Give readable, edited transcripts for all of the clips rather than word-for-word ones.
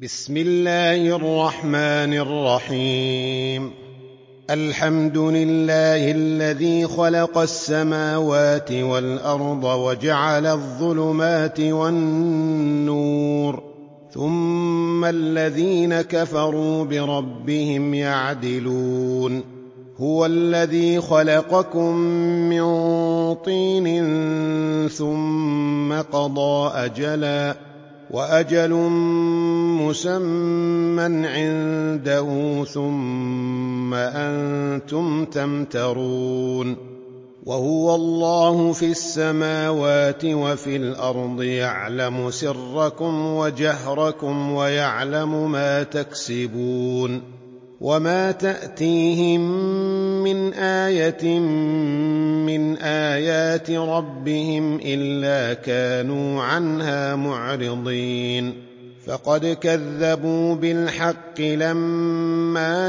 بسم الله الرحمن الرحيم. الحمد لله الذي خلق السماوات والأرض وجعل الظلمات والنور، ثم الذين كفروا بربهم يعدلون. هو الذي خلقكم من طين ثم قضى أجلا، وأجل مسمى عنده، ثم أنتم تمترون. وهو الله في السماوات وفي الأرض، يعلم سركم وجهركم ويعلم ما تكسبون. وما تأتيهم من آية من آيات ربهم إلا كانوا عنها معرضين. فقد كذبوا بالحق لما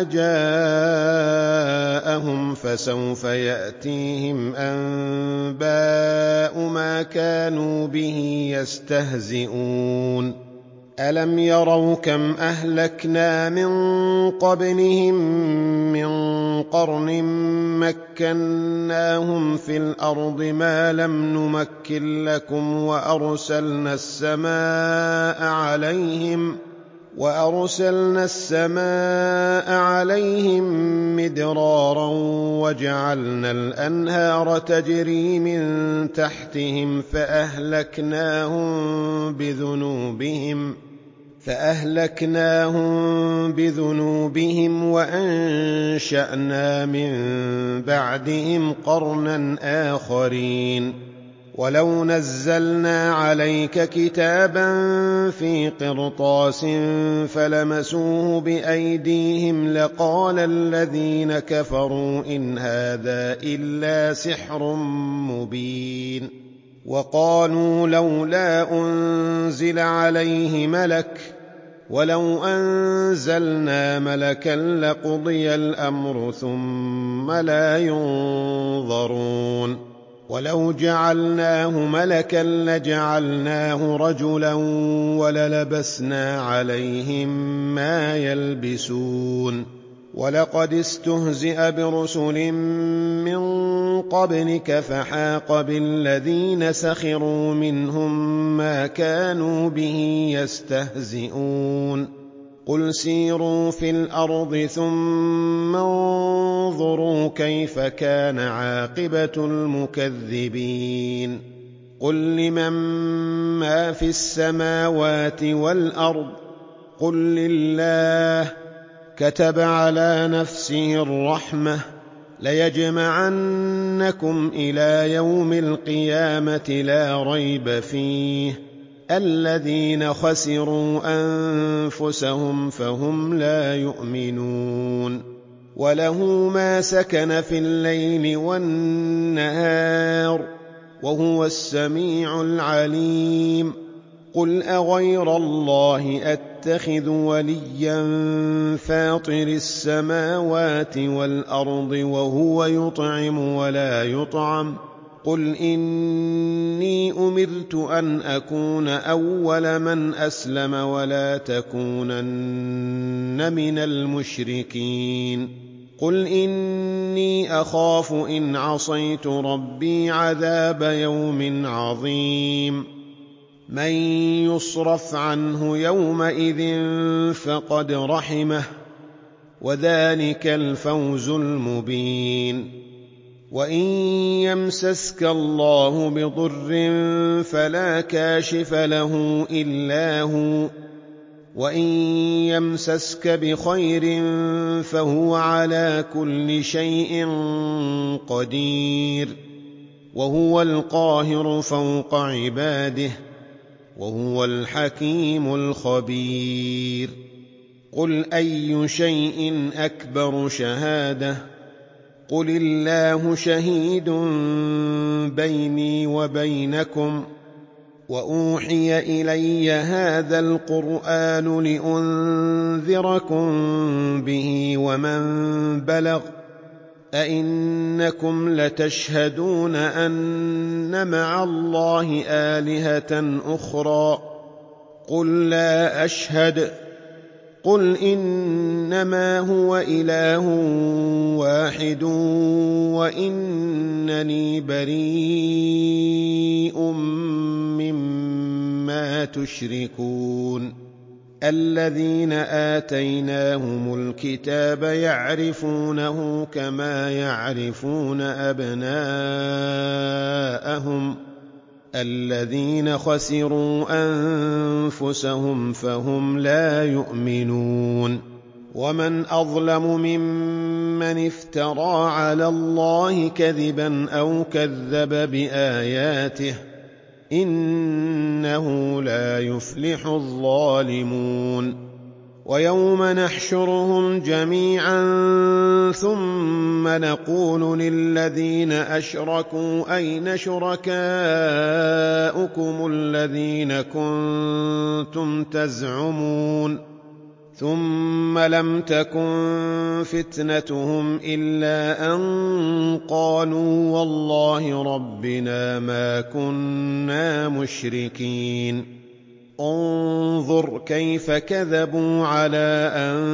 جاءهم، فسوف يأتيهم أنباء ما كانوا به يستهزئون. ألم يروا كم أهلكنا من قبلهم من قرن مكناهم في الأرض ما لم نمكن لكم، وأرسلنا السماء عليهم مدرارا، وجعلنا الأنهار تجري من تحتهم فأهلكناهم بذنوبهم وأنشأنا من بعدهم قرنا آخرين. ولو نزلنا عليك كتابا في قرطاس فلمسوه بأيديهم لقال الذين كفروا إن هذا إلا سحر مبين. وقالوا لولا أنزل عليه ملك، ولو أنزلنا ملكا لقضي الأمر ثم لا ينظرون. ولو جعلناه ملكا لجعلناه رجلا وللبسنا عليهم ما يلبسون. ولقد استهزئ برسل من قبلك فحاق بالذين سخروا منهم ما كانوا به يستهزئون. قل سيروا في الأرض ثم انظروا كيف كان عاقبة المكذبين. قل لمن ما في السماوات والأرض، قل لله. كتب على نفسه الرحمة ليجمعنكم إلى يوم القيامة لا ريب فيه. الذين خسروا أنفسهم فهم لا يؤمنون. وله ما سكن في الليل والنهار، وهو السميع العليم. قل أغير الله أتخذ وليا فاطر السماوات والأرض وهو يطعم ولا يطعم. قل إني أمرت أن أكون أول من أسلم ولا تكونن من المشركين. قل إني أخاف إن عصيت ربي عذاب يوم عظيم. من يصرف عنه يومئذ فقد رحمه، وذلك الفوز المبين. وإن يمسسك الله بضر فلا كاشف له إلا هو، وإن يمسسك بخير فهو على كل شيء قدير. وهو القاهر فوق عباده، وهو الحكيم الخبير. قل أي شيء أكبر شهادة؟ قل الله شهيد بيني وبينكم. وأوحي إلي هذا القرآن لأنذركم به ومن بلغ. أئنكم لتشهدون أن مع الله آلهة أخرى؟ قل لا أشهد. قُلْ إِنَّمَا هُوَ إِلَٰهٌ وَاحِدٌ وَإِنَّنِي بَرِيءٌ مِّمَّا تُشْرِكُونَ الَّذِينَ آتَيْنَاهُمُ الْكِتَابَ يَعْرِفُونَهُ كَمَا يَعْرِفُونَ أَبْنَاءَهُمُ الَّذِينَ خَسِرُوا أَنفُسَهُمْ فَهُمْ لَا يُؤْمِنُونَ وَمَنْ أَظْلَمُ مِمَّنِ افْتَرَىٰ عَلَى اللَّهِ كَذِبًا أَوْ كَذَّبَ بِآيَاتِهِ ۚ إِنَّهُ لَا يُفْلِحُ الظَّالِمُونَ وَيَوْمَ نَحْشُرُهُمْ جَمِيعًا ثُمَّ نَقُولُ لِلَّذِينَ أَشْرَكُوا أَيْنَ شُرَكَاؤُكُمُ الَّذِينَ كُنتُمْ تَزْعُمُونَ ثُمَّ لَمْ تَكُنْ فِتْنَتُهُمْ إِلَّا أَن قَالُوا وَاللَّهِ رَبِّنَا مَا كُنَّا مُشْرِكِينَ انظُرْ كَيْفَ كَذَبُوا عَلَىٰ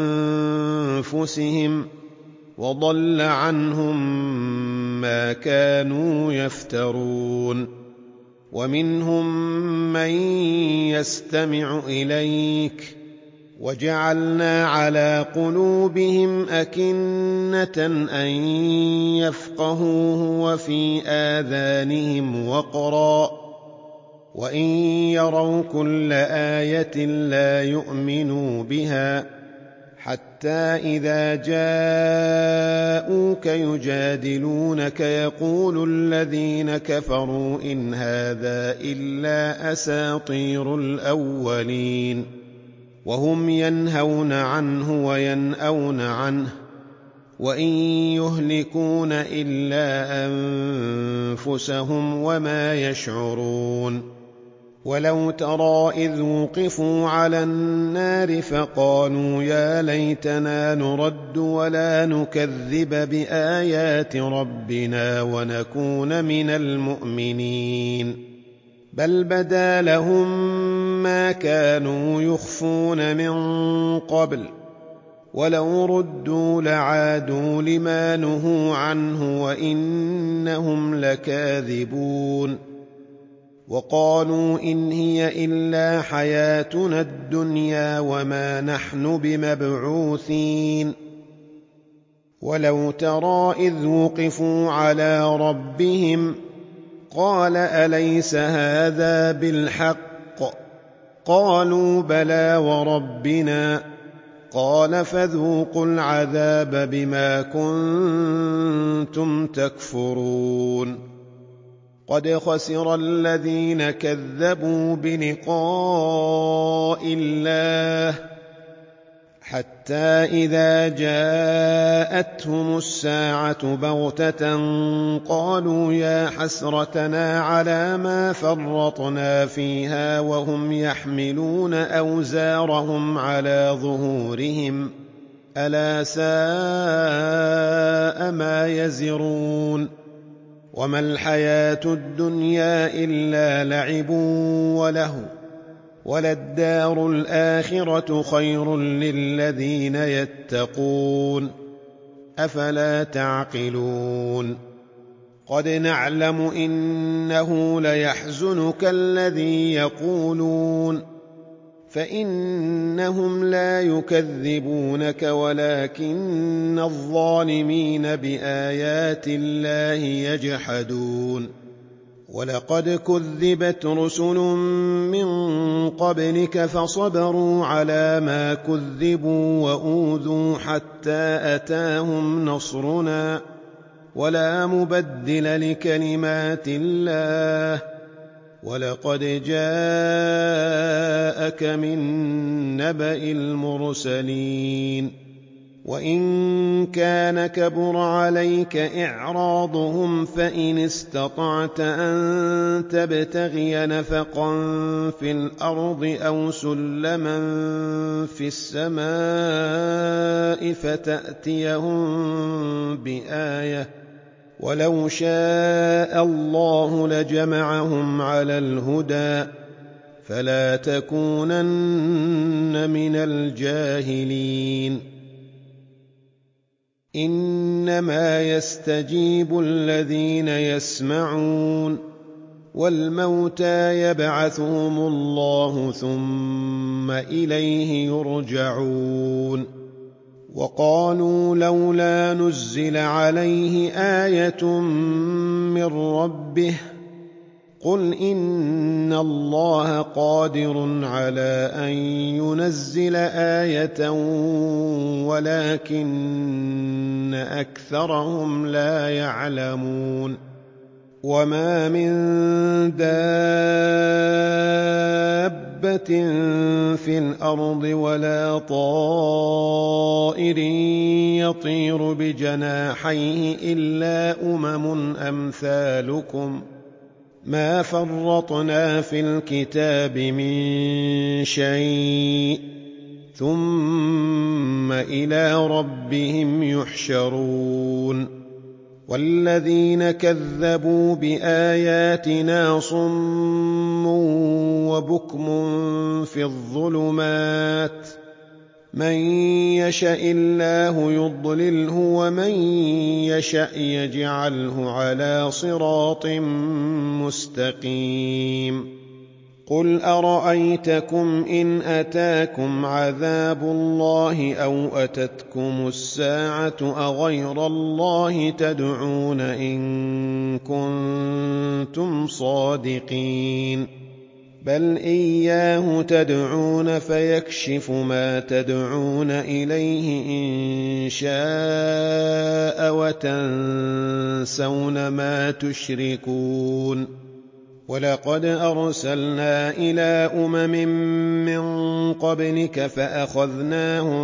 أَنفُسِهِمْ وَضَلَّ عَنْهُم مَّا كَانُوا يَفْتَرُونَ وَمِنْهُم مَّن يَسْتَمِعُ إِلَيْكَ وَجَعَلْنَا عَلَىٰ قُلُوبِهِمْ أَكِنَّةً أَن يَفْقَهُوهُ وَفِي آذَانِهِمْ وَقْرًا ۚ وَإِن يَرَوْا كُلَّ آيَةٍ لَّا يُؤْمِنُوا بِهَا ۚ حَتَّىٰ إِذَا جَاءُوكَ يُجَادِلُونَكَ يَقُولُ الَّذِينَ كَفَرُوا إِنْ هَٰذَا إِلَّا أَسَاطِيرُ الْأَوَّلِينَ وَهُمْ يَنْهَوْنَ عَنْهُ وَيَنْأَوْنَ عَنْهُ وَإِن يُهْلِكُونَ إِلَّا أَنفُسَهُمْ وَمَا يَشْعُرُونَ وَلَوْ تَرَىٰ إِذْ وُقِفُوا عَلَى النَّارِ فَقَالُوا يَا لَيْتَنَا نُرَدُّ وَلَا نُكَذِّبَ بِآيَاتِ رَبِّنَا وَنَكُونَ مِنَ الْمُؤْمِنِينَ بَلْ بَدَا لَهُم مَّا كَانُوا يُخْفُونَ مِن قَبْلُ ۖ وَلَوْ رُدُّوا لَعَادُوا لِمَا نُهُوا عَنْهُ وَإِنَّهُمْ لَكَاذِبُونَ وَقَالُوا إِنْ هِيَ إِلَّا حَيَاتُنَا الدُّنْيَا وَمَا نَحْنُ بِمَبْعُوثِينَ وَلَوْ تَرَىٰ إِذْ وُقِفُوا عَلَىٰ رَبِّهِمْ قَالَ أَلَيْسَ هَٰذَا بِالْحَقِّ ۖ قَالُوا بَلَىٰ وَرَبِّنَا قَالَ فَذُوقُوا الْعَذَابَ بِمَا كُنتُمْ تَكْفُرُونَ قَدْ خَسِرَ الَّذِينَ كَذَّبُوا بِلِقَاءِ اللَّهِ حَتَّىٰ إِذَا جَاءَتْهُمُ السَّاعَةُ بَغْتَةً قَالُوا يَا حَسْرَتَنَا عَلَىٰ مَا فَرَّطْنَا فِيهَا وَهُمْ يَحْمِلُونَ أَوْزَارَهُمْ عَلَىٰ ظُهُورِهِمْ ۚ أَلَا سَاءَ مَا يَزِرُونَ وَمَا الْحَيَاةُ الدُّنْيَا إِلَّا لَعِبٌ وَلَهْوٌ ۖ وَلَلدَّارُ الْآخِرَةُ خَيْرٌ لِّلَّذِينَ يَتَّقُونَ ۗ أَفَلَا تَعْقِلُونَ قَدْ نَعْلَمُ إِنَّهُ لَيَحْزُنُكَ الَّذِي يَقُولُونَ فَإِنَّهُمْ لَا يُكَذِّبُونَكَ وَلَٰكِنَّ الظَّالِمِينَ بِآيَاتِ اللَّهِ يَجْحَدُونَ وَلَقَدْ كُذِّبَتْ رُسُلٌ مِّن قَبْلِكَ فَصَبَرُوا عَلَىٰ مَا كُذِّبُوا وَأُوذُوا حَتَّىٰ أَتَاهُمْ نَصْرُنَا ۚ وَلَا مُبَدِّلَ لِكَلِمَاتِ اللَّهِ ۚ وَلَقَدْ جَاءَكَ مِن نَّبَإِ الْمُرْسَلِينَ وَإِن كَانَ كَبُرَ عَلَيْكَ إِعْرَاضُهُمْ فَإِنِ اسْتَطَعْتَ أَن تَبْتَغِيَ نَفَقًا فِي الْأَرْضِ أَوْ سُلَّمًا فِي السَّمَاءِ فَتَأْتِيَهُم بِآيَةٍ ۚ وَلَوْ شَاءَ اللَّهُ لَجَمَعَهُمْ عَلَى الْهُدَىٰ فلا تكونن من الجاهلين إنما يستجيب الذين يسمعون والموتى يبعثهم الله ثم إليه يرجعون وقالوا لولا نزل عليه آية من ربه قل إن الله قادر على أن ينزل آية ولكن أكثرهم لا يعلمون وما من دابة في الأرض ولا طائر يطير بجناحيه إلا أمثالكم ما فرطنا في الكتاب من شيء ثم إلى ربهم يحشرون والذين كذبوا بآياتنا صم وبكم في الظلمات من يشاء الله يضلله ومن يشاء يجعله على صراط مستقيم قل أرأيتكم إن أتاكم عذاب الله أو أتتكم الساعة أغير الله تدعون إن كنتم صادقين بل إياه تدعون فيكشف ما تدعون إليه إن شاء وتنسون ما تشركون ولقد أرسلنا إلى من قبلك فأخذناهم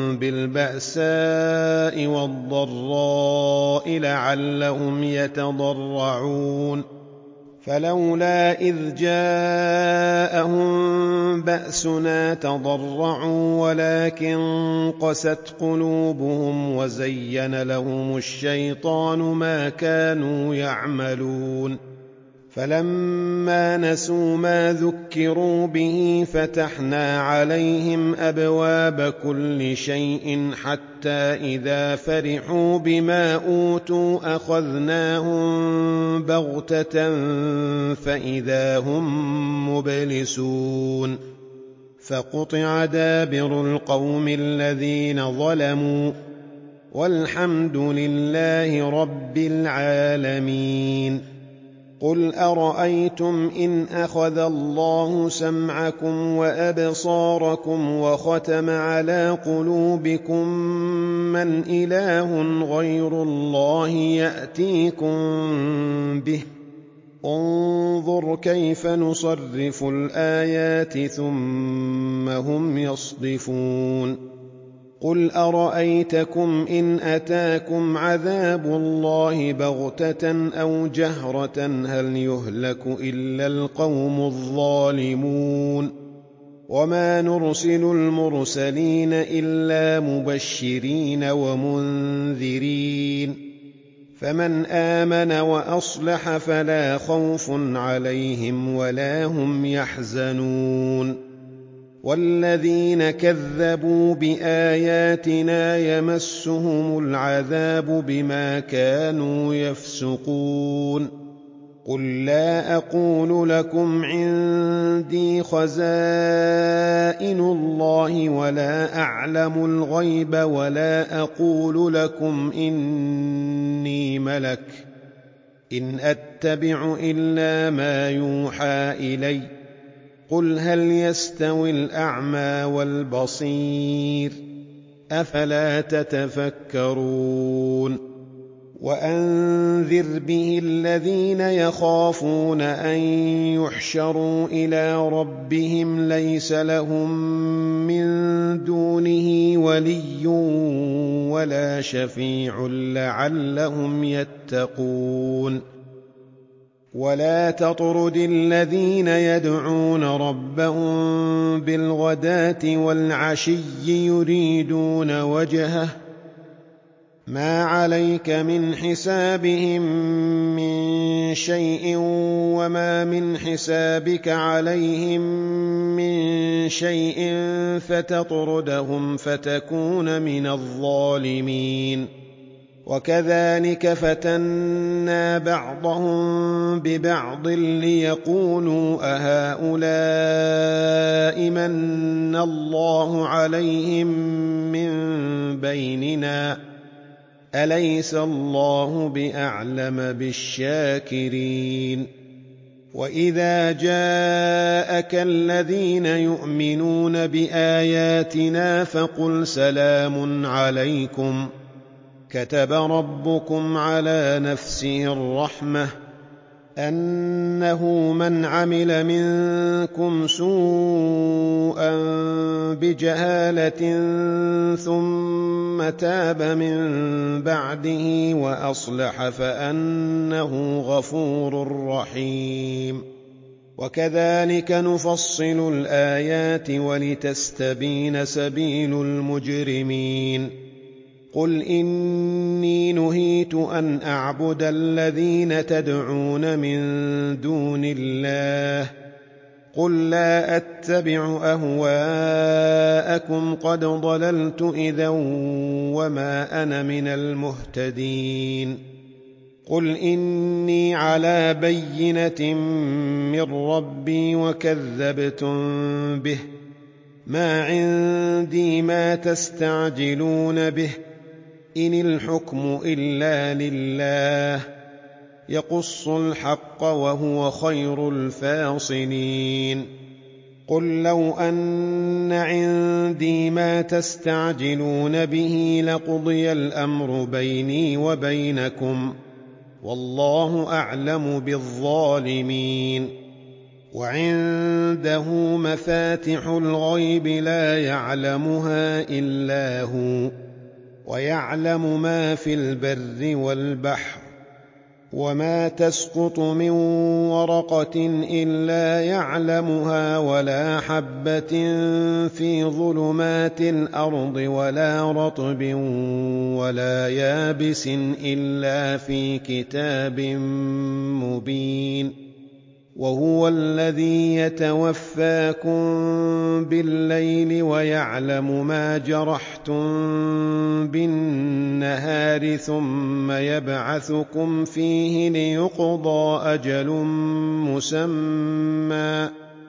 بالبأساء والضراء لعلهم يتضرعون فلولا إذ جاءهم بأسنا تضرعوا ولكن قست قلوبهم وزين لهم الشيطان ما كانوا يعملون فلما نسوا ما ذكروا به فتحنا عليهم أبواب كل شيء حتى إذا فرحوا بما أوتوا أخذناهم بغتة فإذا هم مبلسون فقطع دابر القوم الذين ظلموا والحمد لله رب العالمين قل أرأيتم إن أخذ الله سمعكم وأبصاركم وختم على قلوبكم من إله غير الله يأتيكم به انظر كيف نصرف الآيات ثم هم يصدفون قل أرأيتكم إن أتاكم عذاب الله بغتة أو جهرة هل يهلك إلا القوم الظالمون وما نرسل المرسلين إلا مبشرين ومنذرين فمن آمن وأصلح فلا خوف عليهم ولا هم يحزنون والذين كذبوا بآياتنا يمسهم العذاب بما كانوا يفسقون قل لا أقول لكم عندي خزائن الله ولا أعلم الغيب ولا أقول لكم إني ملك إن أتبع إلا ما يوحى إلي قل هل يستوي الأعمى والبصير أفلا تتفكرون وأنذر به الذين يخافون أن يحشروا إلى ربهم ليس لهم من دونه ولي ولا شفيع لعلهم يتقون ولا تطرد الذين يدعون ربهم بالغداة والعشي يريدون وجهه ما عليك من حسابهم من شيء وما من حسابك عليهم من شيء فتطردهم فتكون من الظالمين. وكذلك فتنا بعضهم ببعض ليقولوا أهؤلاء من الله عليهم من بيننا أليس الله بأعلم بالشاكرين. وإذا جاءك الذين يؤمنون بآياتنا فقل سلام عليكم كتب ربكم على نفسه الرحمة أنه من عمل منكم سوءا بجهالة ثم تاب من بعده وأصلح فأنه غفور رحيم. وكذلك نفصل الآيات ولتستبين سبيل المجرمين. قل إني نهيت أن أعبد الذين تدعون من دون الله قل لا أتبع أهواءكم قد ضللت إذا وما أنا من المهتدين. قل إني على بينة من ربي وكذبتم به ما عندي ما تستعجلون به إن الحكم إلا لله يقص الحق وهو خير الفاصلين. قل لو أن عندي ما تستعجلون به لقضي الأمر بيني وبينكم والله أعلم بالظالمين. وعنده مفاتح الغيب لا يعلمها إلا هو ويعلم ما في البر والبحر وما تسقط من ورقة إلا يعلمها ولا حبة في ظلمات الأرض ولا رطب ولا يابس إلا في كتاب مبين. وهو الذي يتوفاكم بالليل ويعلم ما جرحتم بالنهار ثم يبعثكم فيه ليقضى أجل مسمى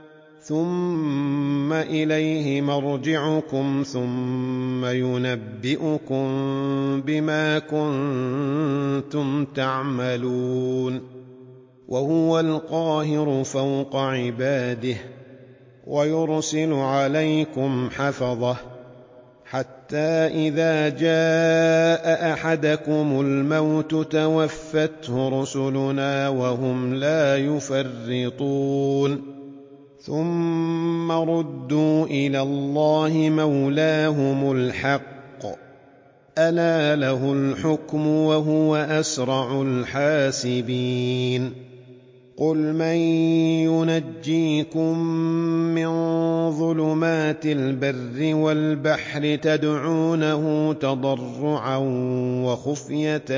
ثم إليه مرجعكم ثم ينبئكم بما كنتم تعملون. وهو القاهر فوق عباده ويرسل عليكم حفظه حتى إذا جاء أحدكم الموت توفته رسلنا وهم لا يفرطون ثم ردوا إلى الله مولاهم الحق ألا له الحكم وهو أسرع الحاسبين. قل من ينجيكم من ظلمات البر والبحر تدعونه تضرعا وخفية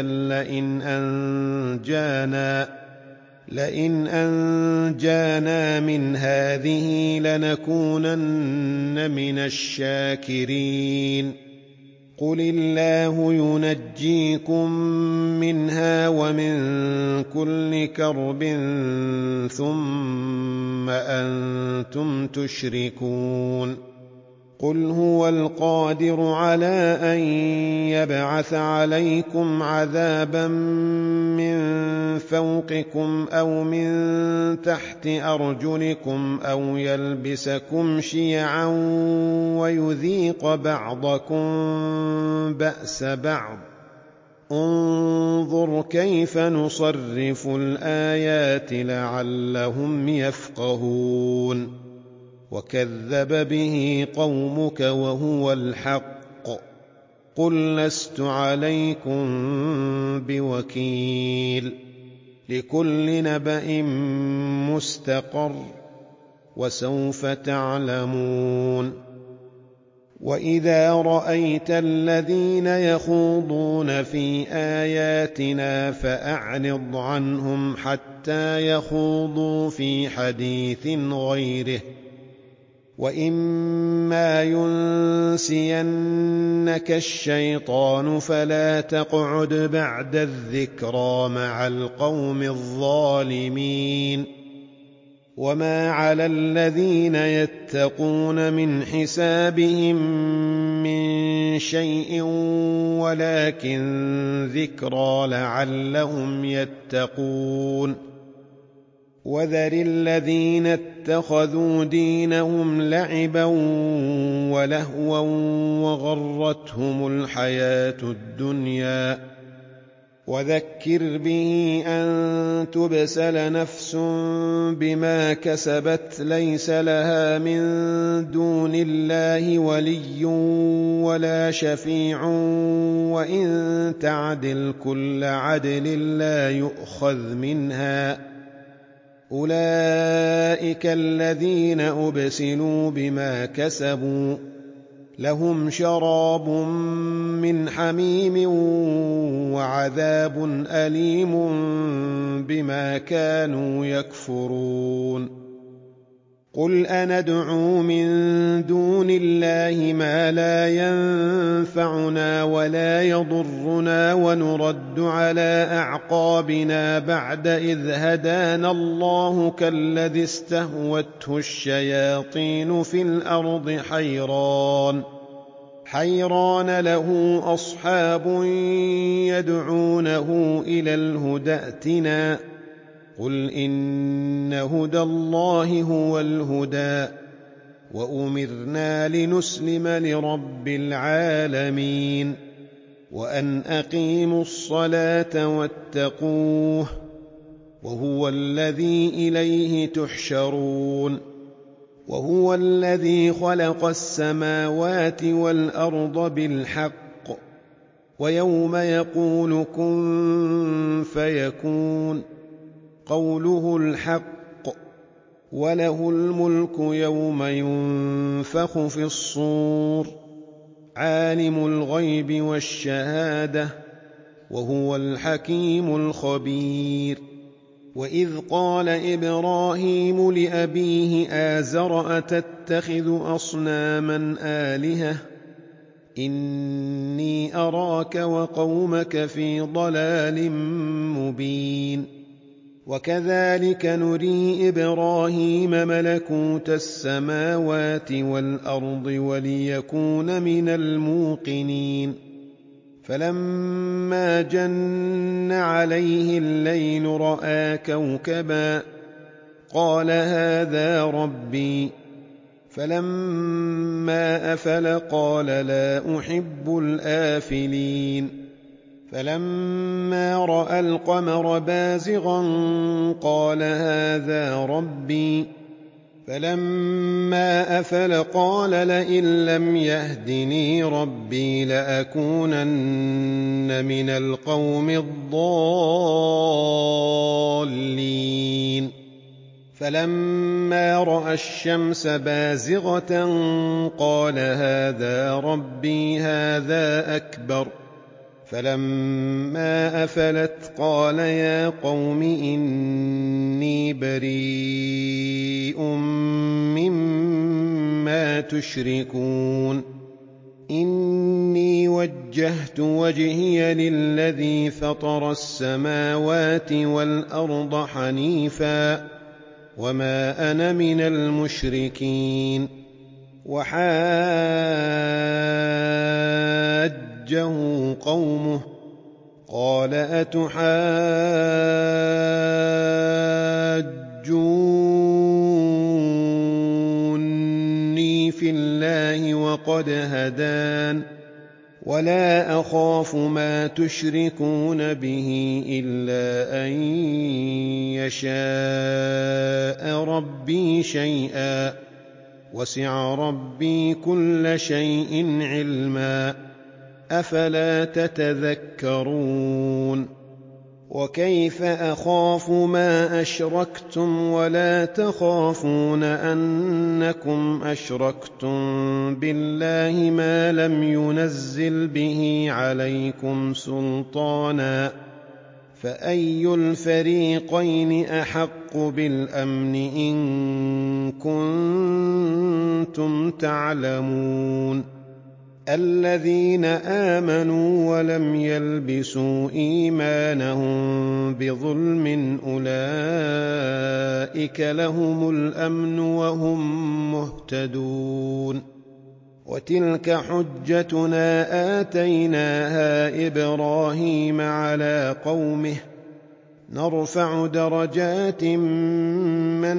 لئن أنجانا من هذه لنكونن من الشاكرين. قل الله ينجيكم منها ومن كل كرب ثم أنتم تشركون. قل هو القادر على أن يبعث عليكم عذابا من فوقكم أو من تحت أرجلكم أو يلبسكم شيعا ويذيق بعضكم بأس بعض انظر كيف نصرف الآيات لعلهم يفقهون. وكذب به قومك وهو الحق قل لست عليكم بوكيل لكل نبأ مستقر وسوف تعلمون. وإذا رأيت الذين يخوضون في آياتنا فأعرض عنهم حتى يخوضوا في حديث غيره، وإما ينسينك الشيطان فلا تقعد بعد الذكرى مع القوم الظالمين. وما على الذين يتقون من حسابهم من شيء ولكن ذكرى لعلهم يتقون. وذر الذين اتخذوا دينهم لعبا ولهوا وغرتهم الحياة الدنيا، وذكر به أن تبسل نفس بما كسبت ليس لها من دون الله ولي ولا شفيع، وإن تعدل كل عدل لا يؤخذ منها. أولئك الذين أبسلوا بما كسبوا لهم شراب من حميم وعذاب أليم بما كانوا يكفرون. قل أندعو من دون الله ما لا ينفعنا ولا يضرنا ونرد على أعقابنا بعد إذ هدانا الله كالذي استهوته الشياطين في الأرض حيران له أصحاب يدعونه إلى الهدى ائتنا. قل إن هدى الله هو الهدى وأمرنا لنسلم لرب العالمين وأن أقيموا الصلاة واتقوه وهو الذي إليه تحشرون. وهو الذي خلق السماوات والأرض بالحق، ويوم يقول كن فيكون قوله الحق، وله الملك يوم ينفخ في الصور، عالم الغيب والشهادة وهو الحكيم الخبير. وإذ قال إبراهيم لأبيه آزر أتتخذ أصناما آلهة إني أراك وقومك في ضلال مبين. وكذلك نري إبراهيم ملكوت السماوات والأرض وليكون من الموقنين. فلما جن عليه الليل رأى كوكبا قال هذا ربي، فلما أفل قال لا أحب الآفلين. فلما رأى القمر بازغا قال هذا ربي، فلما أفل قال لئن لم يهدني ربي لأكونن من القوم الضالين. فلما رأى الشمس بازغة قال هذا ربي هذا أكبر. فلما أفلت قال يا قوم إني بريء مما تشركون. إني وجهت وجهي للذي فطر السماوات والأرض حنيفا وما أنا من المشركين. وحاجه قومه قال أتحاجوني في الله وقد هدان ولا أخاف ما تشركون به إلا أن يشاء ربي شيئا وسع ربي كل شيء علما أفلا تتذكرون. وكيف أخاف ما أشركتم ولا تخافون أنكم أشركتم بالله ما لم ينزل به عليكم سلطانا فأي الفريقين أحق بالأمن إن كنتم تعلمون الذين آمنوا ولم يلبسوا إيمانهم بظلم أولئك لهم الأمن وهم مهتدون وتلك حجتنا آتيناها إبراهيم على قومه نرفع درجات من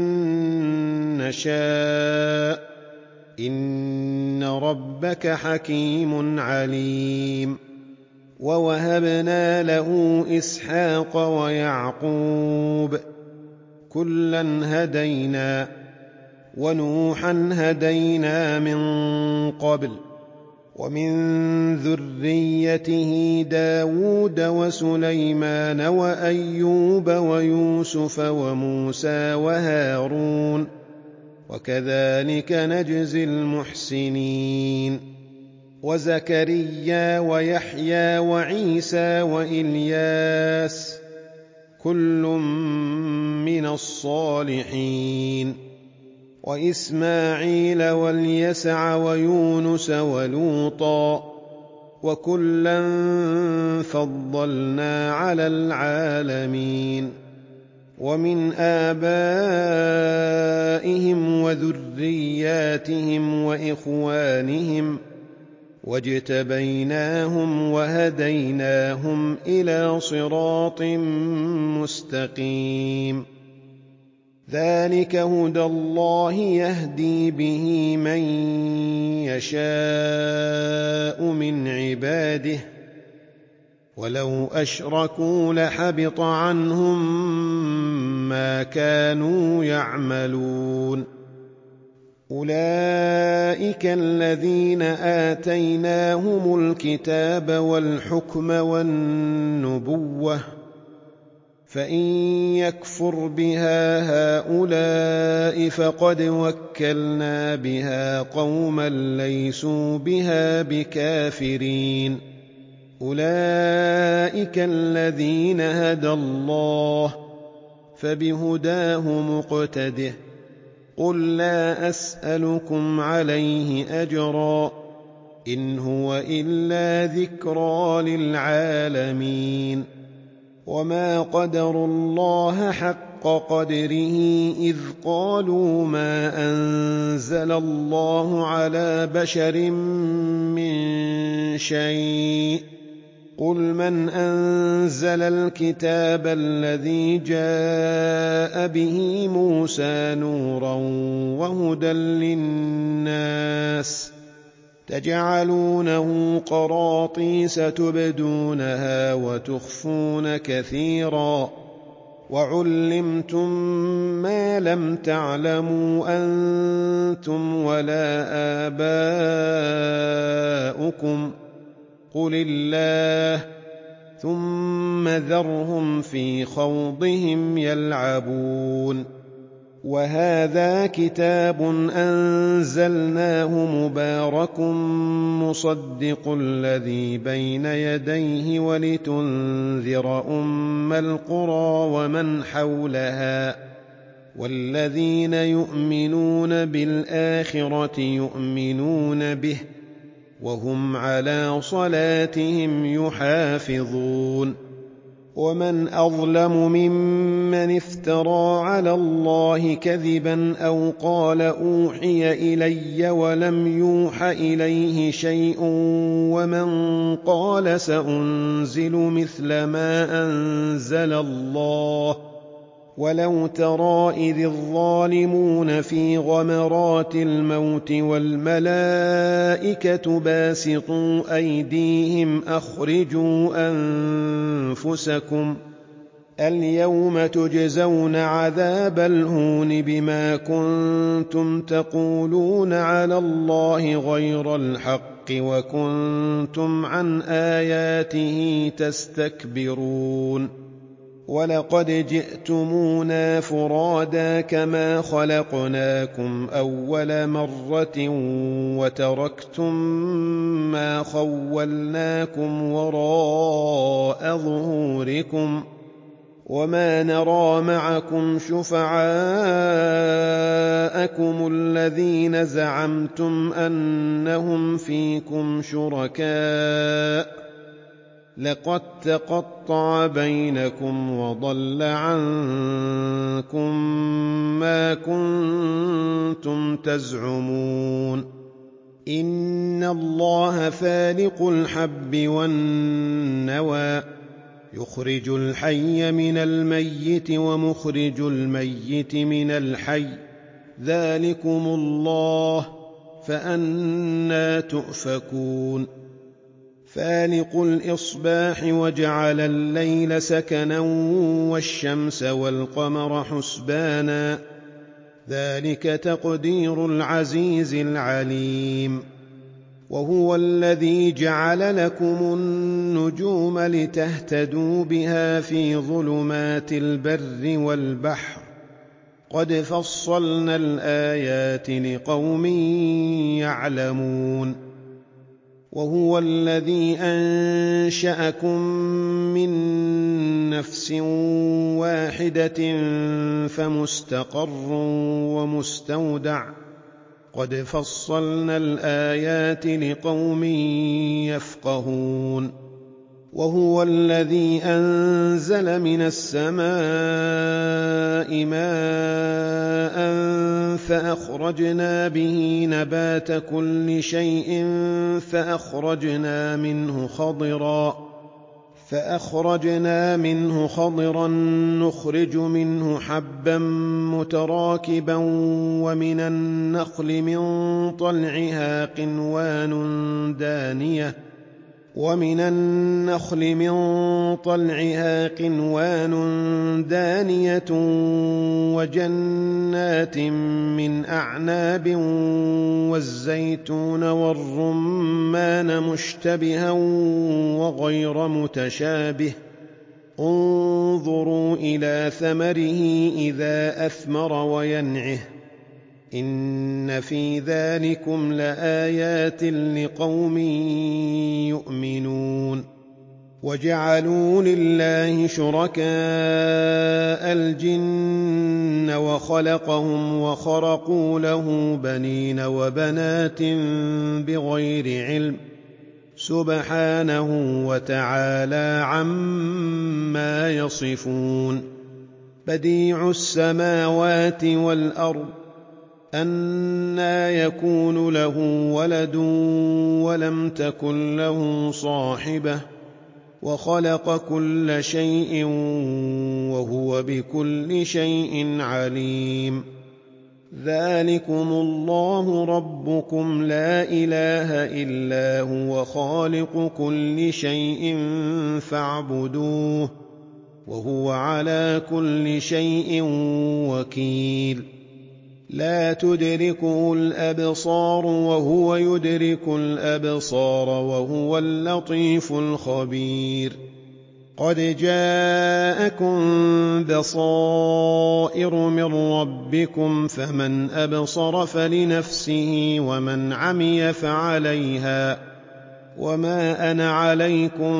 نشاء إن ربك حكيم عليم ووهبنا له إسحاق ويعقوب كلا هدينا ونوحا هدينا من قبل ومن ذريته داود وسليمان وأيوب ويوسف وموسى وهارون وكذلك نجزي المحسنين وزكريا ويحيى وعيسى وإلياس كل من الصالحين وإسماعيل واليسع ويونس ولوطا وكلا فضلنا على العالمين ومن آبائهم وذرياتهم وإخوانهم واجتبيناهم وهديناهم إلى صراط مستقيم ذلك هدى الله يهدي به من يشاء من عباده ولو أشركوا لحبط عنهم ما كانوا يعملون أولئك الذين آتيناهم الكتاب والحكم والنبوة فإن يكفر بها هؤلاء فقد وكلنا بها قوما ليسوا بها بكافرين أولئك الذين هدى الله فبهداه مقتده قل لا أسألكم عليه أجرا إن هو إلا ذكرى للعالمين وما قدروا الله حق قدره إذ قالوا ما أنزل الله على بشر من شيء قل من أنزل الكتاب الذي جاء به موسى نورا وهدى للناس تجعلونه قراطيس تبدونها وتخفون كثيرا وعلمتم ما لم تعلموا أنتم ولا آباؤكم قل الله ثم ذرهم في خوضهم يلعبون وهذا كتاب أنزلناه مبارك مصدق الذي بين يديه ولتنذر أم القرى ومن حولها والذين يؤمنون بالآخرة يؤمنون به وهم على صلاتهم يحافظون ومن أظلم ممن افترى على الله كذبا أو قال أوحي إلي ولم يوح إليه شيء ومن قال سأنزل مثل ما أنزل الله ولو ترى إذ الظالمون في غمرات الموت والملائكة باسطوا أيديهم أخرجوا أنفسكم اليوم تجزون عذاب الهون بما كنتم تقولون على الله غير الحق وكنتم عن آياته تستكبرون وَلَقَدْ جِئْتُمُونَا فُرَادَىٰ كَمَا خَلَقْنَاكُمْ أَوَّلَ مَرَّةٍ وَتَرَكْتُم مَّا خَوَّلْنَاكُمْ وَرَاءَ ظُهُورِكُمْ وَمَا نَرَىٰ مَعَكُمْ شُفَعَاءَكُمُ الَّذِينَ زَعَمْتُمْ أَنَّهُمْ فِيكُمْ شُرَكَاءُ لَقَد تَّقَطَّعَ بَيْنَكُمْ وَضَلَّ عَنكُم مَّا كُنتُمْ تَزْعُمُونَ إِنَّ اللَّهَ فَالِقُ الْحَبِّ وَالنَّوَىٰ يُخْرِجُ الْحَيَّ مِنَ الْمَيِّتِ وَمُخْرِجُ الْمَيِّتِ مِنَ الْحَيِّ ذَٰلِكُمُ اللَّهُ فَأَنَّىٰ تُؤْفَكُونَ فَالِقُ الْإِصْبَاحِ وَجَعَلَ اللَّيْلَ سَكَنًا وَالشَّمْسَ وَالْقَمَرَ حُسْبَانًا ذَٰلِكَ تَقْدِيرُ الْعَزِيزِ الْعَلِيمِ وَهُوَ الَّذِي جَعَلَ لَكُمُ النُّجُومَ لِتَهْتَدُوا بِهَا فِي ظُلُمَاتِ الْبَرِّ وَالْبَحْرِ قَدْ فَصَّلْنَا الْآيَاتِ لِقَوْمٍ يَعْلَمُونَ وَهُوَ الَّذِي أَنشَأَكُم مِّن نَّفْسٍ وَاحِدَةٍ فَمُسْتَقَرٌّ وَمُسْتَوْدَعٌ قَدْ فَصَّلْنَا الْآيَاتِ لِقَوْمٍ يَفْقَهُونَ وَهُوَ الَّذِي أَنزَلَ مِنَ السَّمَاءِ مَاءً فَأَخْرَجْنَا بِهِ نَبَاتَ كُلِّ شَيْءٍ فَأَخْرَجْنَا مِنْهُ خَضِرًا نُّخْرِجُ مِنْهُ حَبًّا مُّتَرَاكِبًا وَمِنَ النَّخْلِ مِن طَلْعِهَا قِنْوَانٌ دَانِيَةٌ وَجَنَّاتٍ مِّنْ أَعْنَابٍ وَالزَّيْتُونَ وَالرُّمَّانَ مُشْتَبِهًا وَغَيْرَ مُتَشَابِهٍ انظُرُوا إِلَىٰ ثَمَرِهِ إِذَا أَثْمَرَ وَيَنْعِهِ إِنَّ فِي ذَٰلِكُمْ لَآيَاتٍ لِقَوْمٍ يُؤْمِنُونَ وَجَعَلُوا لِلَّهِ شُرَكَاءَ الْجِنَّ وَخَلَقَهُمْ وَخَرَقُوا لَهُ بَنِينَ وَبَنَاتٍ بِغَيْرِ عِلْمٍ سُبْحَانَهُ وَتَعَالَىٰ عَمَّا يَصِفُونَ بَدِيعُ السَّمَاوَاتِ وَالْأَرْضِ أَنَّىٰ يَكُونُ لَهُ وَلَدٌ وَلَمْ تَكُن لَّهُ صَاحِبَةٌ وَخَلَقَ كُلَّ شَيْءٍ وَهُوَ بِكُلِّ شَيْءٍ عَلِيمٌ ذَٰلِكُمُ اللَّهُ رَبُّكُمْ لَا إِلَٰهَ إِلَّا هُوَ خَالِقُ كُلِّ شَيْءٍ فَاعْبُدُوهُ وَهُوَ عَلَىٰ كُلِّ شَيْءٍ وَكِيلٌ لَا تُدْرِكُهُ الْأَبْصَارُ وَهُوَ يُدْرِكُ الْأَبْصَارَ وَهُوَ اللَّطِيفُ الْخَبِيرُ قَدْ جَاءَكُم بَصَائِرُ مِن رَّبِّكُمْ فَمَنْ أَبْصَرَ فَلِنَفْسِهِ وَمَنْ عَمِيَ فَعَلَيْهَا وَمَا أَنَا عَلَيْكُم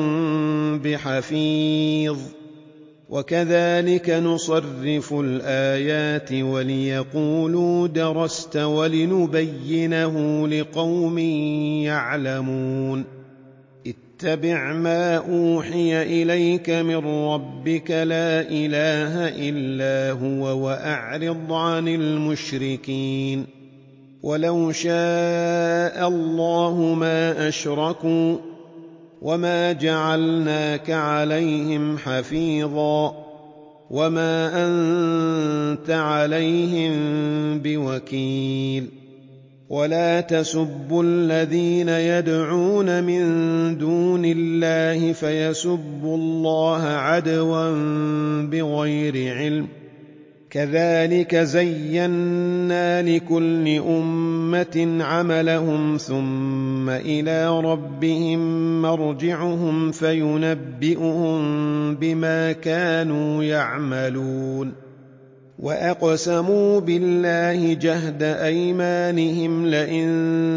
بِحَفِيظٍ وَكَذَٰلِكَ نُصَرِّفُ الْآيَاتِ وَلِيَقُولُوا دَرَسْتَ وَلِنُبَيِّنَهُ لِقَوْمٍ يَعْلَمُونَ اتَّبِعْ مَا أُوحِيَ إِلَيْكَ مِن رَّبِّكَ لَا إِلَٰهَ إِلَّا هُوَ وَأَعْرِضْ عَنِ الْمُشْرِكِينَ وَلَوْ شَاءَ اللَّهُ مَا أَشْرَكُوا وَمَا جَعَلْنَاكَ عَلَيْهِمْ حَفِيظًا وَمَا أَنتَ عَلَيْهِم بِوَكِيلٍ وَلَا تَسُبُّوا الَّذِينَ يَدْعُونَ مِن دُونِ اللَّهِ فَيَسُبُّوا اللَّهَ عَدْوًا بِغَيْرِ عِلْمٍ كذلك زينا لكل أمة عملهم ثم إلى ربهم مرجعهم فينبئهم بما كانوا يعملون وأقسموا بالله جهد أيمانهم لئن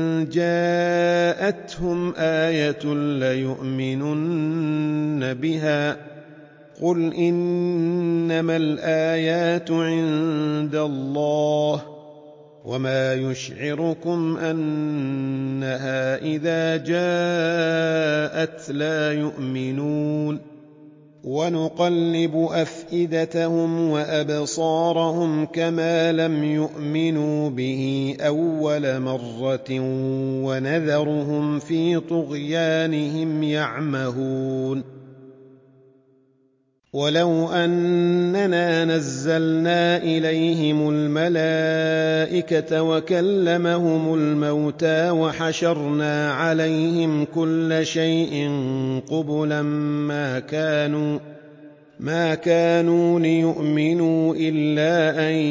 جاءتهم آية ليؤمنن بها قل إنما الآيات عند الله وما يشعركم أنها إذا جاءت لا يؤمنون ونقلب أفئدتهم وأبصارهم كما لم يؤمنوا به أول مرة ونذرهم في طغيانهم يعمهون ولو أننا نزلنا إليهم الملائكة وكلمهم الموتى وحشرنا عليهم كل شيء قبلا ما كانوا ليؤمنوا إلا أن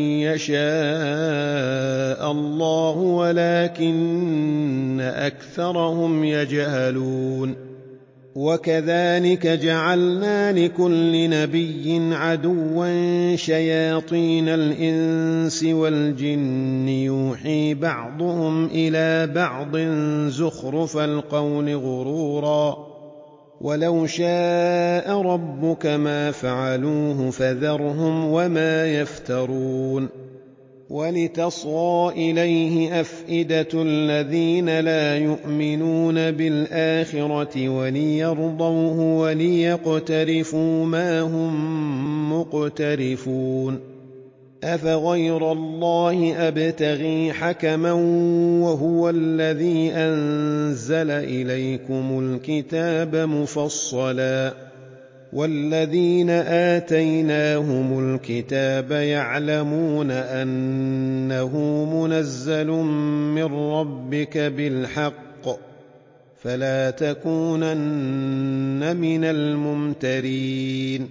يشاء الله ولكن أكثرهم يجهلون وكذلك جعلنا لكل نبي عدوا شياطين الإنس والجن يوحي بعضهم إلى بعض زخرف القول غرورا ولو شاء ربك ما فعلوه فذرهم وما يفترون ولتصغى إليه أفئدة الذين لا يؤمنون بالآخرة وليرضوه وليقترفوا ما هم مقترفون أفغير الله أبتغي حكما وهو الذي أنزل إليكم الكتاب مفصلا والذين آتيناهم الكتاب يعلمون أنه منزل من ربك بالحق فلا تكونن من الممترين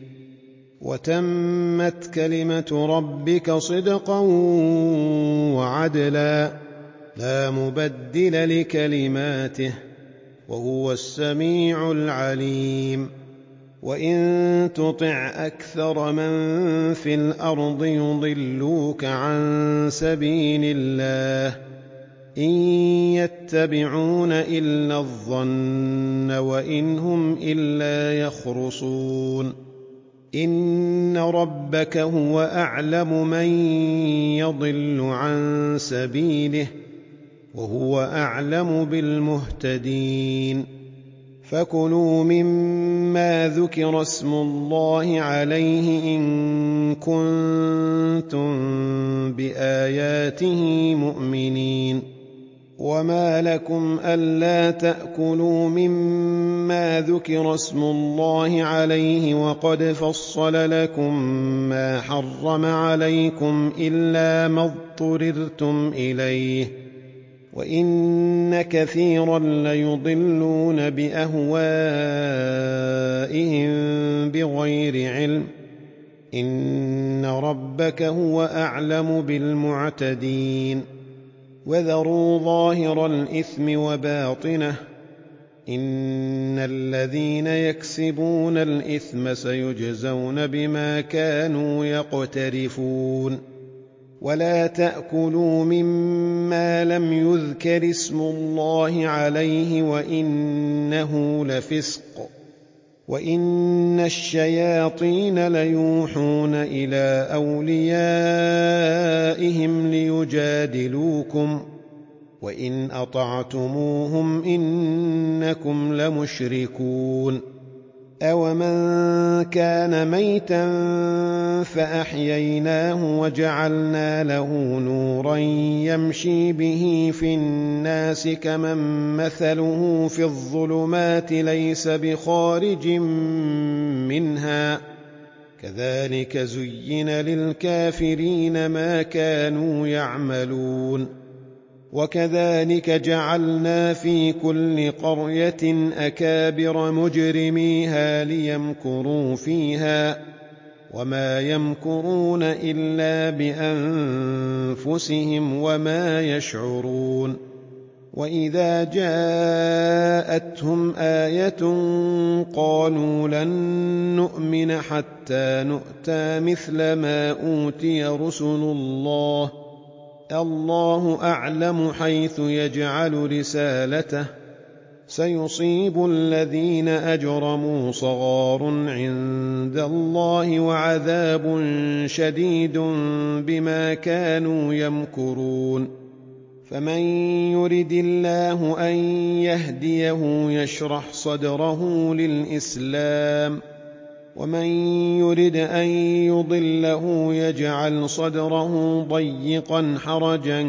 وتمت كلمة ربك صدقا وعدلا لا مبدل لكلماته وهو السميع العليم وإن تطع أكثر من في الأرض يضلوك عن سبيل الله إن يتبعون إلا الظن وإن هم إلا يخرصون إن ربك هو أعلم من يضل عن سبيله وهو أعلم بالمهتدين فكلوا مما ذكر اسم الله عليه إن كنتم بآياته مؤمنين وما لكم ألا تأكلوا مما ذكر اسم الله عليه وقد فصل لكم ما حرم عليكم إلا ما اضطررتم إليه وإن كثيرا ليضلون بأهوائهم بغير علم إن ربك هو أعلم بالمعتدين وذروا ظاهر الإثم وباطنه إن الذين يكسبون الإثم سيجزون بما كانوا يقترفون ولا تأكلوا مما لم يذكر اسم الله عليه وإنه لفسق وإن الشياطين ليوحون إلى أوليائهم ليجادلوكم وإن أطعتموهم إنكم لمشركون أومن كان ميتا فأحييناه وجعلنا له نورا يمشي به في الناس كمن مثله في الظلمات ليس بخارج منها كذلك زين للكافرين ما كانوا يعملون وكذلك جعلنا في كل قرية أكابر مجرميها ليمكروا فيها وما يمكرون إلا بأنفسهم وما يشعرون وإذا جاءتهم آية قالوا لن نؤمن حتى نؤتى مثل ما أوتي رسل الله أعلم حيث يجعل رسالته سيصيب الذين أجرموا صغار عند الله وعذاب شديد بما كانوا يمكرون فمن يرد الله أن يهديه يشرح صدره للإسلام ومن يرد أن يضله يجعل صدره ضيقا حرجا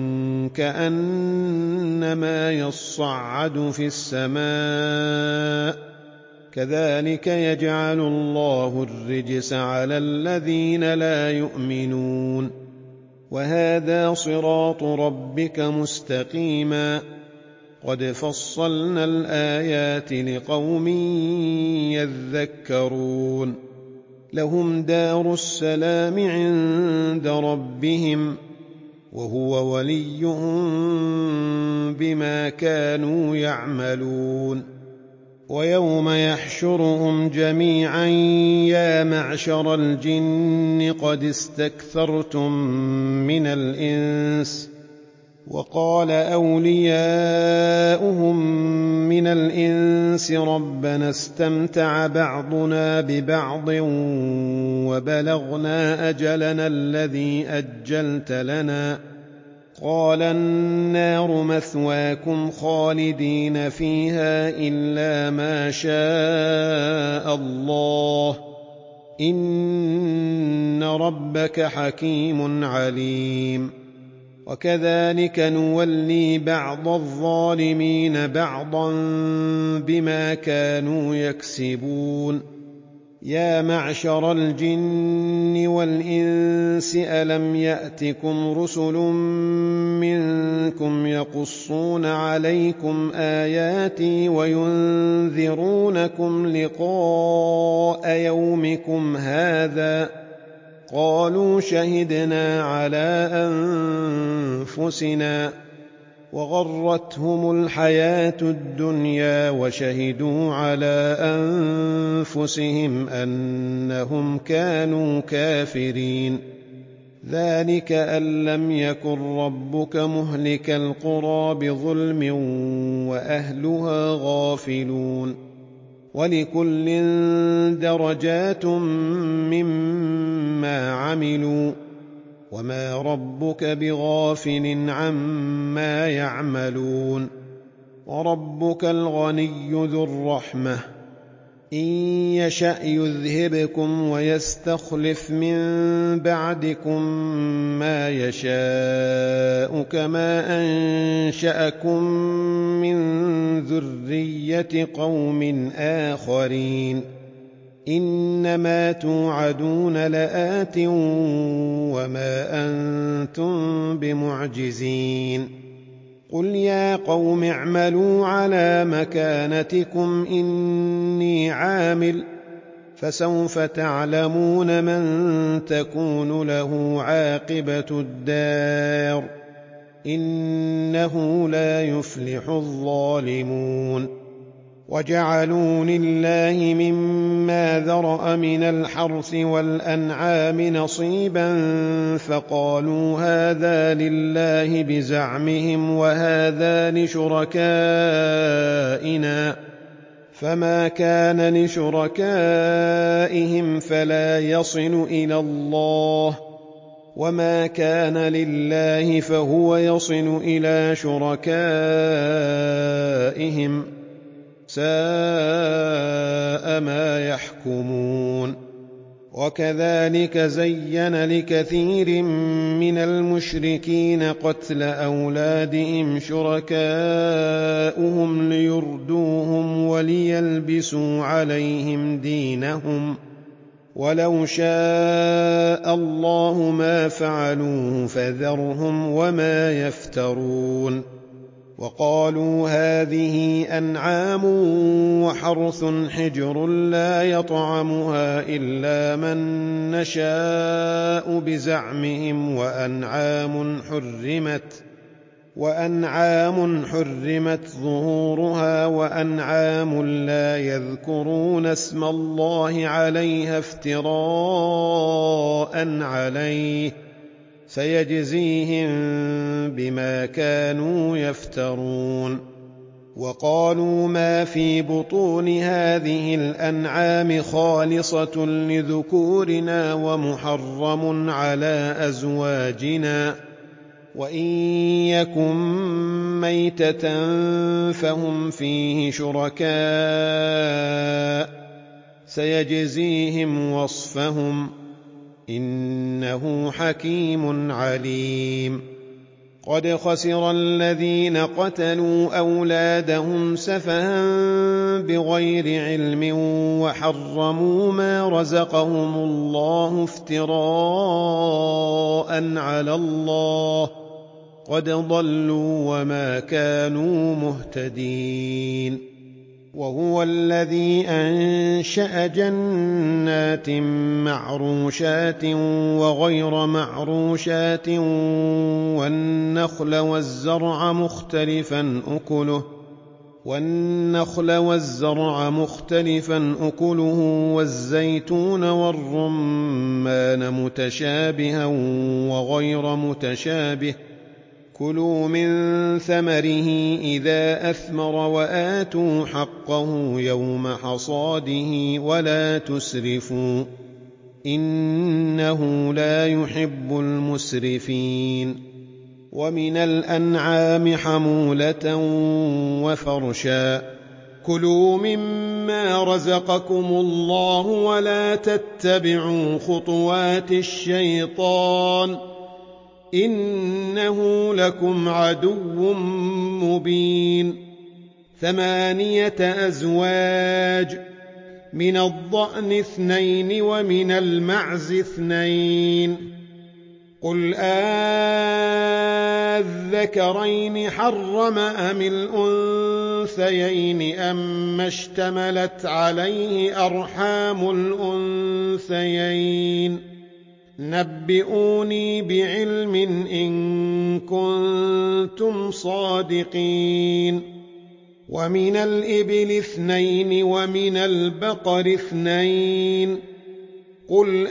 كأنما يصعد في السماء كذلك يجعل الله الرجس على الذين لا يؤمنون وهذا صراط ربك مستقيما قد فصلنا الآيات لقوم يذكرون لهم دار السلام عند ربهم وهو وليهم بما كانوا يعملون ويوم يحشرهم جميعا يا معشر الجن قد استكثرتم من الإنس وقال أولياؤهم من الإنس ربنا استمتع بعضنا ببعض وبلغنا أجلنا الذي أجلت لنا قال النار مثواكم خالدين فيها إلا ما شاء الله إن ربك حكيم عليم وكذلك نولي بعض الظالمين بعضا بما كانوا يكسبون يا معشر الجن والإنس ألم يأتكم رسل منكم يقصون عليكم آياتي وينذرونكم لقاء يومكم هذا قالوا شهدنا على أنفسنا وغرتهم الحياة الدنيا وشهدوا على أنفسهم أنهم كانوا كافرين ذلك أن لم يكن ربك مهلك القرى بظلم وأهلها غافلون ولكل درجات مما عملوا وما ربك بغافل عما يعملون وربك الغني ذو الرحمة إن يشأ يذهبكم ويستخلف من بعدكم ما يشاء كما أنشأكم من ذرية قوم آخرين إنما توعدون لآت وما أنتم بمعجزين قل يا قوم اعملوا على مكانتكم إني عامل فسوف تعلمون من تكون له عاقبة الدار إنه لا يفلح الظالمون وجعلوا لله مما ذرأ من الحرث والأنعام نصيبا فقالوا هذا لله بزعمهم وهذا لشركائنا فما كان لشركائهم فلا يصل إلى الله وما كان لله فهو يصل إلى شركائهم ساء ما يحكمون وكذلك زين لكثير من المشركين قتل أولادهم شركاؤهم ليردوهم وليلبسوا عليهم دينهم ولو شاء الله ما فعلوه فذرهم وما يفترون وقالوا هذه أنعام وحرث حجر لا يطعمها إلا من نشاء بزعمهم وأنعام حرمت ظهورها وأنعام لا يذكرون اسم الله عليها افتراء عليه سيجزيهم بما كانوا يفترون. وقالوا ما في بطون هذه الأنعام خالصة لذكورنا ومحرم على أزواجنا وإن يكن ميتة فهم فيه شركاء سيجزيهم وصفهم إنه حكيم عليم. قد خسر الذين قتلوا أولادهم سفها بغير علم وحرموا ما رزقهم الله افتراء على الله قد ضلوا وما كانوا مهتدين. وهو الذي أنشأ جنات معروشات وغير معروشات والنخل والزرع مختلفا أكله والزيتون والرمان متشابها وغير متشابه كلوا من ثمره إذا أثمر وآتوا حقه يوم حصاده ولا تسرفوا إنه لا يحب المسرفين. ومن الأنعام حمولة وفرشا كلوا مما رزقكم الله ولا تتبعوا خطوات الشيطان إنه لكم عدو مبين. 8 أزواج من الضأن 2 ومن المعز 2 قل الذكرين حرم أم الأنثيين أم اشتملت عليه أرحام الأنثيين نبئوني بعلم إن كنتم صادقين. ومن الإبل 2 ومن البقر 2 قل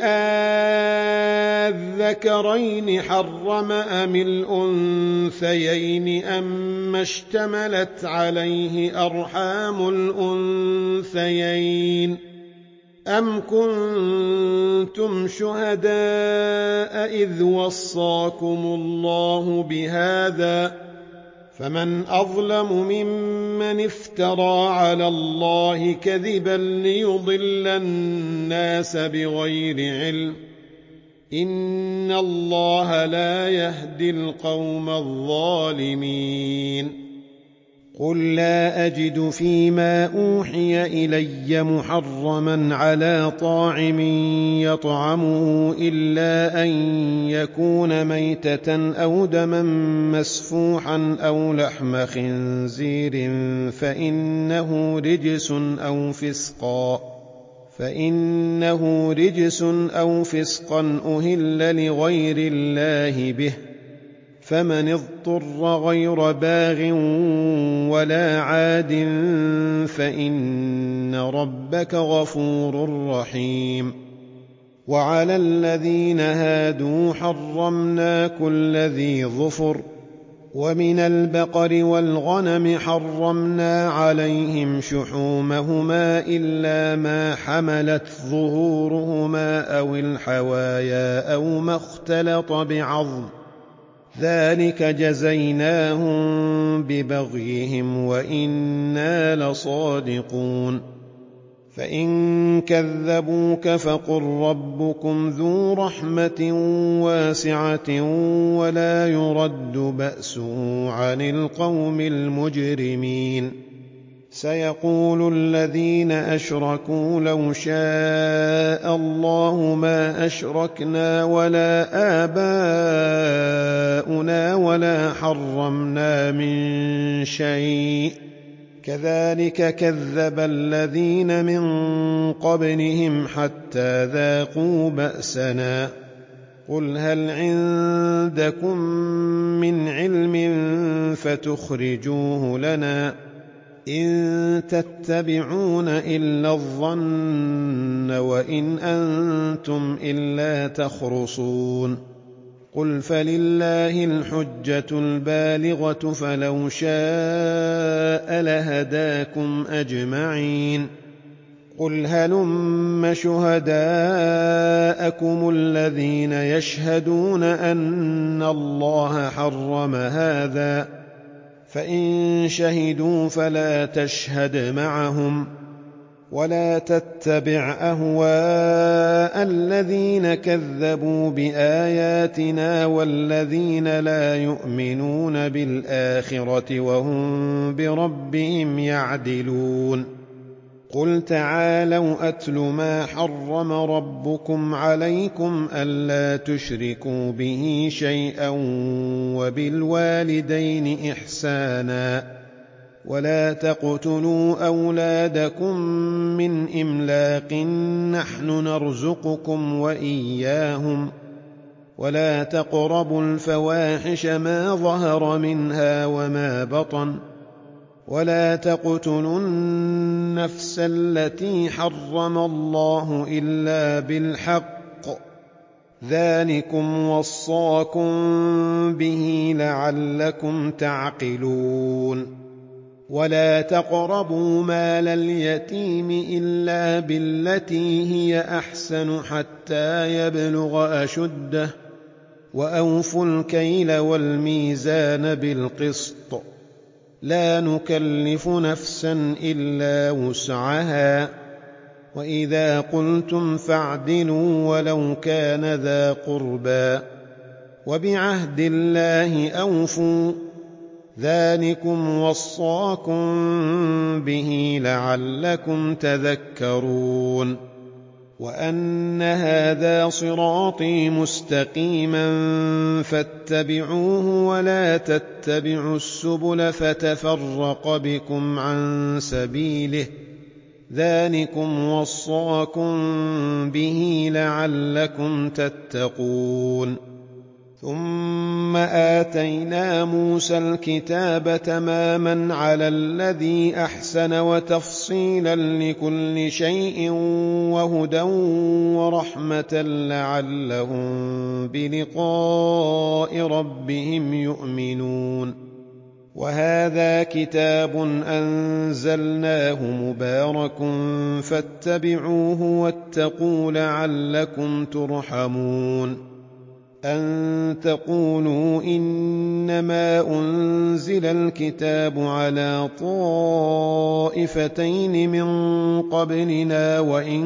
الذكرين حرم أم الأنثيين أم اشتملت عليه أرحام الأنثيين أم كنتم شهداء إذ وصاكم الله بهذا فمن أظلم ممن افترى على الله كذبا ليضل الناس بغير علم إن الله لا يهدي القوم الظالمين. قل لا أجد فيما أوحي إلي محرما على طاعم يطعمه إلا أن يكون ميتة أو دما مسفوحا أو لحم خنزير فإنه رجس أو فسقا أهل لغير الله به فمن اضطر غير باغ ولا عاد فإن ربك غفور رحيم. وعلى الذين هادوا حرمنا كل ذي ظفر ومن البقر والغنم حرمنا عليهم شحومهما إلا ما حملت ظهورهما أو الحوايا أو ما اختلط بعظم ذلك جزيناهم ببغيهم وإنا لصادقون. فإن كذبوك فقل ربكم ذو رحمة واسعة ولا يرد بأسه عن القوم المجرمين. سيقول الذين أشركوا لو شاء الله ما أشركنا ولا آباؤنا ولا حرمنا من شيء كذلك كذب الذين من قبلهم حتى ذاقوا بأسنا قل هل عندكم من علم فتخرجوه لنا إن تتبعون إلا الظن وإن أنتم إلا تخرصون قل فلله الحجة البالغة فلو شاء لهداكم أجمعين قل هلم شهداءكم الذين يشهدون أن الله حرم هذا فإن شهدوا فلا تشهد معهم ولا تتبع أهواء الذين كذبوا بآياتنا والذين لا يؤمنون بالآخرة وهم بربهم يعدلون قل تعالوا أتل ما حرم ربكم عليكم ألا تشركوا به شيئا وبالوالدين إحسانا ولا تقتلوا أولادكم من إملاق نحن نرزقكم وإياهم ولا تقربوا الفواحش ما ظهر منها وما بطن ولا تقتلوا النفس التي حرم الله إلا بالحق ذلكم وصاكم به لعلكم تعقلون ولا تقربوا مال اليتيم إلا بالتي هي أحسن حتى يبلغ أشده وأوفوا الكيل والميزان بالقسط لا نكلف نفسا إلا وسعها وإذا قلتم فاعدلوا ولو كان ذا قربى وبعهد الله أوفوا ذلكم وصاكم به لعلكم تذكرون وأن هذا صراطي مستقيما فاتبعوه ولا تتبعوا السبل فتفرق بكم عن سبيله ذلكم وصاكم به لعلكم تتقون ثم آتينا موسى الكتاب تماما على الذي أحسن وتفصيلا لكل شيء وهدى ورحمة لعلهم بلقاء ربهم يؤمنون وهذا كتاب أنزلناه مبارك فاتبعوه واتقوا لعلكم ترحمون أن تقولوا إنما أنزل الكتاب على طائفتين من قبلنا وإن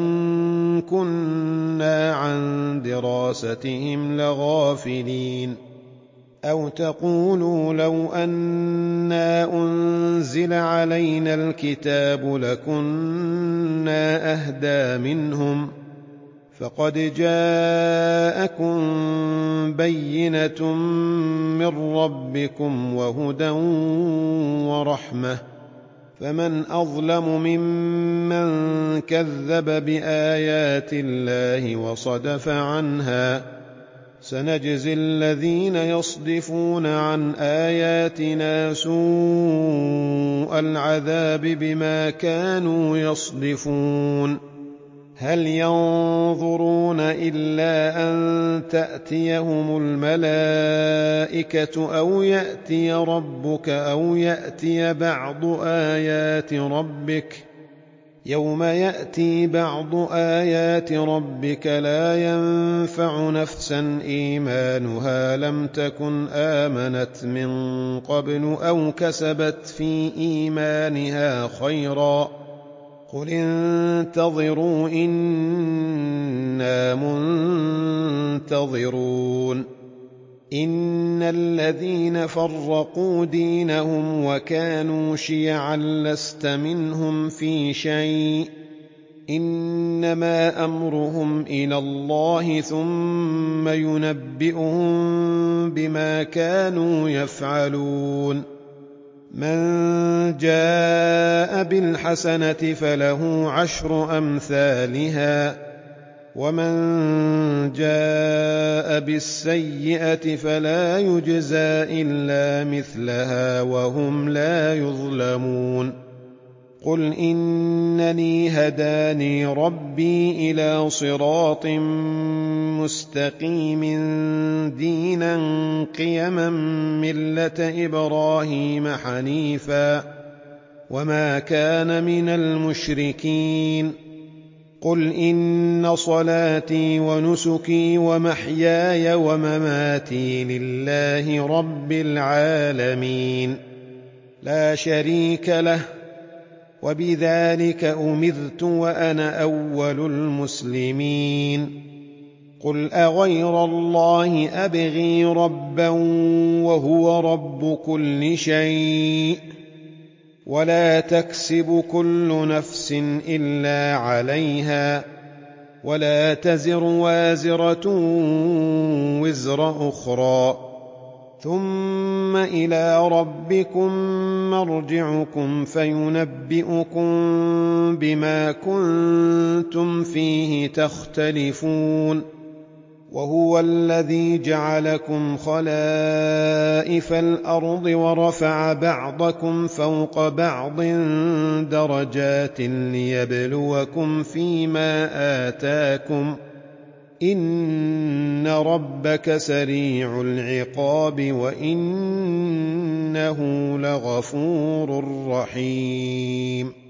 كنا عن دراستهم لغافلين أو تقولوا لو أنا أنزل علينا الكتاب لكنا أهدى منهم فقد جاءكم بينة من ربكم وهدى ورحمة فمن أظلم ممن كذب بآيات الله وصدف عنها سنجزي الذين يصدفون عن آياتنا سوء العذاب بما كانوا يصدفون هل ينظرون إلا أن تأتيهم الملائكة أو يأتي ربك أو يأتي بعض آيات ربك يوم يأتي بعض آيات ربك لا ينفع نفسا إيمانها لم تكن آمنت من قبل أو كسبت في إيمانها خيرا قل انتظروا إنا منتظرون إن الذين فرقوا دينهم وكانوا شيعا لست منهم في شيء إنما أمرهم إلى الله ثم ينبئهم بما كانوا يفعلون من جاء بالحسنة فله 10 أمثالها ومن جاء بالسيئة فلا يجزى إلا مثلها وهم لا يظلمون قل إنني هداني ربي إلى صراط مستقيم دينا قيما ملة إبراهيم حنيفا وما كان من المشركين قل إن صلاتي ونسكي ومحياي ومماتي لله رب العالمين لا شريك له وبذلك أمرت وأنا أول المسلمين قل أغير الله أبغي ربا وهو رب كل شيء ولا تكسب كل نفس إلا عليها ولا تزر وازرة وزر أخرى ثم إلى ربكم مرجعكم فينبئكم بما كنتم فيه تختلفون وهو الذي جعلكم خلائف الأرض ورفع بعضكم فوق بعض درجات ليبلوكم فيما آتاكم إن ربك سريع العقاب وإنه لغفور رحيم